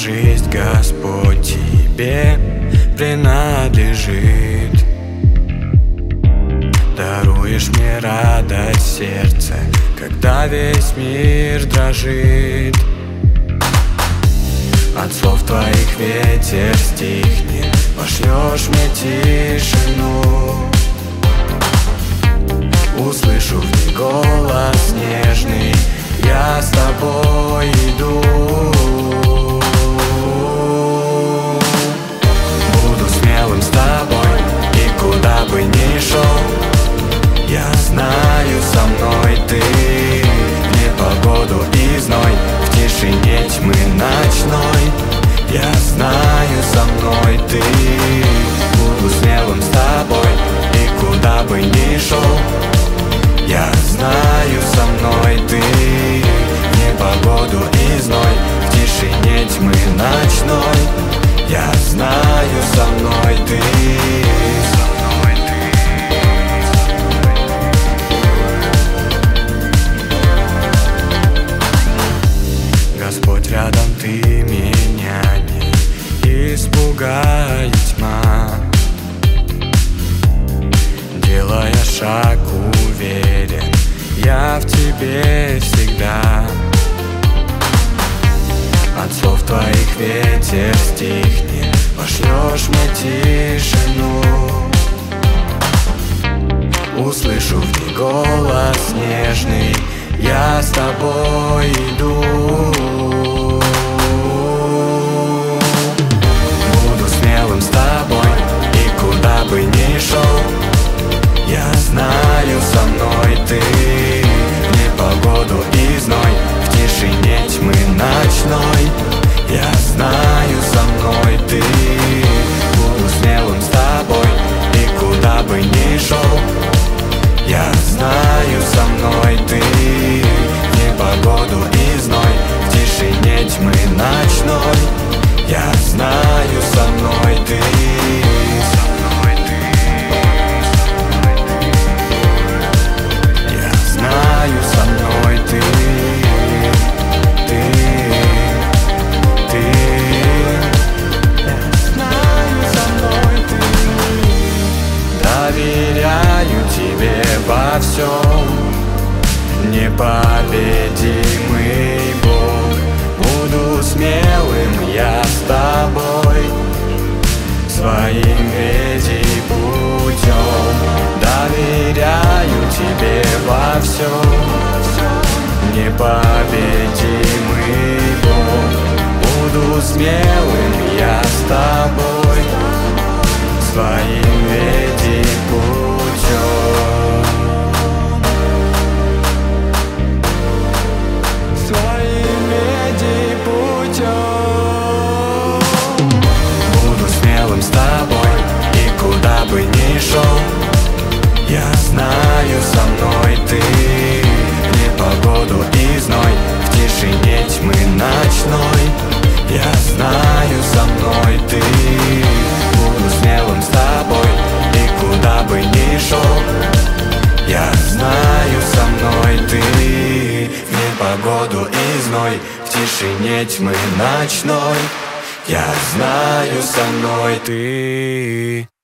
жизнь, Господь, тебе принадлежит. Даруешь мне радость в сердце, когда весь мир дрожит. От слов твоих ветер стихнет, пошлешь мне тишину. Услышу в ней голос нежный, я с тобой иду. Буду смелым с тобой, и куда бы ни шел, я знаю, со мной ты. В непогоду и зной, в тишине тьмы ночной, я знаю, со мной ты. Буду смелым с тобой, и куда бы ни шел, я знаю, со мной ты. В непогоду и зной, в тишине тьмы ночной, я знаю, со мной ты. Господь, рядом ты, меня не испугает тьма. Делая шаг уверен, я в тебе всегда. От слов твоих ветер стихнет, пошлешь мне тишину. Услышу в ней голос нежный, я с тобой иду. Буду смелым с тобой, и куда бы ни шел, я знаю, со мной ты. В непогоду и зной, в тишине тьмы ночной, я знаю, со мной ты. Буду смелым с тобой, и куда бы ни шел, я знаю, со мной ты. В непогоду и зной, в тишине тьмы ночной, я знаю, со мной ты. Я знаю, со мной ты. Я знаю, со мной ты. Доверяю тебе во всем, непобедимый Бог. Буду смелым я с тобой, своим веди путем. Доверяю тебе во всем, непобедимый Бог. Буду смелым я с тобой, своим веди путем. Своим веди путем. Буду смелым с тобой, и куда бы ни шел, я знаю, со мной ты. В непогоду и зной, в тишине тьмы ночной, я знаю, со мной ты. Буду смелым с тобой, и куда бы ни шел, я знаю, со мной ты. В непогоду и зной, в тишине тьмы ночной, я знаю, со мной ты.